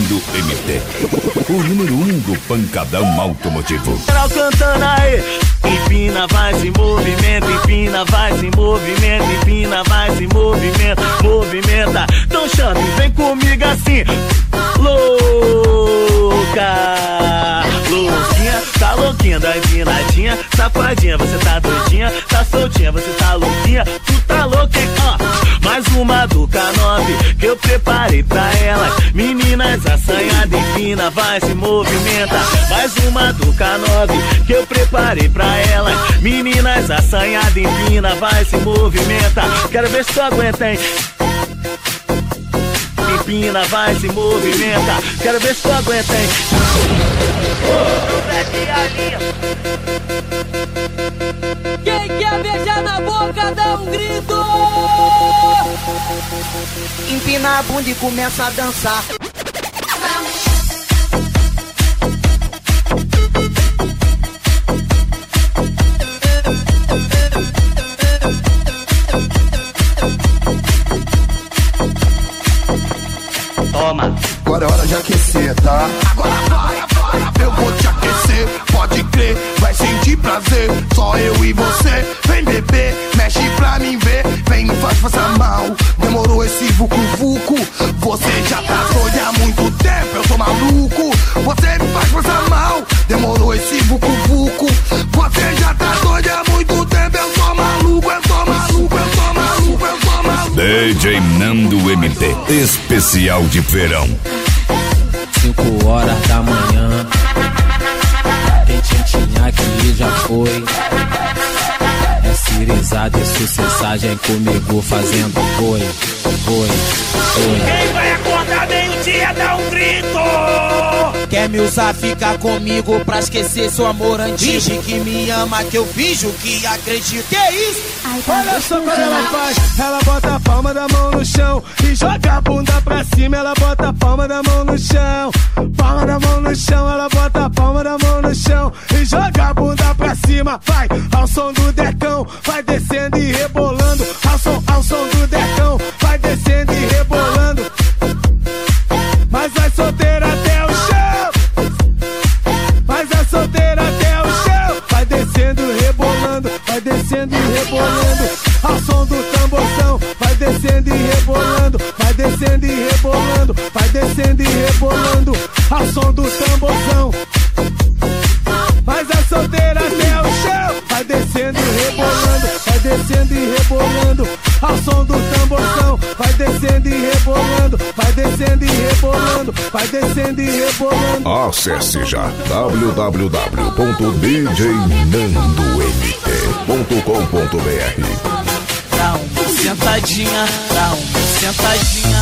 Nando MT, o número 1 do pancadão automotivo. Geral cantando aí. Empina, vai se movimenta, empina, vai se movimenta, empina, vai se movimenta, movimenta. Então chame, vem comigo assim. Louca, louquinha, tá louquinha, da empinadinha, safadinha, você tá doidinha, tá soltinha, você tá louquinha, tu tá louca, hein? Mais uma do K9 que eu preparei pra elas. Meninas assanhadas, empina, vai se movimenta. Mais uma do K9 que eu preparei pra elas. Meninas assanhadas, empina, vai se movimenta. Quero ver se tu aguenta, hein? Empina, vai se movimenta. Quero ver se tu aguenta, hein? Quem quer beijar na boca dá um grito. Empina a bunda e começa a dançar. Toma. Agora é hora de aquecer, tá? Agora vai, eu vou te aquecer. Pode crer, vai sentir prazer. Só eu e você, vem beber, mexe pra mim ver. Vem, faz passar mal, demorou esse vucu-vucu. Você já tá doida há muito tempo, eu tô maluco. Você me faz passar mal, demorou esse vucu-vucu. Você já tá doida há muito tempo, eu tô maluco, eu tô maluco, eu tô maluco, eu tô maluco. DJ Nando MT, especial de verão. 5 horas da manhã, quem tinha aqui já foi. É cirizada e sucessagem comigo fazendo foi. Quem vai acordar meio-dia dá um grito. Quer me usar, fica comigo pra esquecer seu amor antigo. Finge que me ama, que eu finjo que acredito. Que isso? Olha só quando ela faz. Ela bota a palma da mão no chão e joga a bunda pra cima. Ela bota a palma da mão no chão, palma da mão no chão. Ela bota a palma da mão no chão e joga a bunda pra cima. Vai ao som do decão, vai descendo e rebolando. Ao som do decão, vai descendo e rebolando. Mas vai solteira até o chão. Mas vai solteira até o chão. Vai descendo e rebolando, vai descendo e rebolando. Ao som do tamborzão, vai descendo e rebolando, vai descendo e rebolando, vai descendo e rebolando. Ao som do tamborzão. Mas vai solteira até o chão. Vai descendo e rebolando, vai descendo e rebolando. Ao som do tamborzão, vai descendo e rebolando, vai descendo e rebolando, vai descendo e rebolando. Acesse já www.djnandomt.com.br. Dá uma sentadinha, dá uma sentadinha.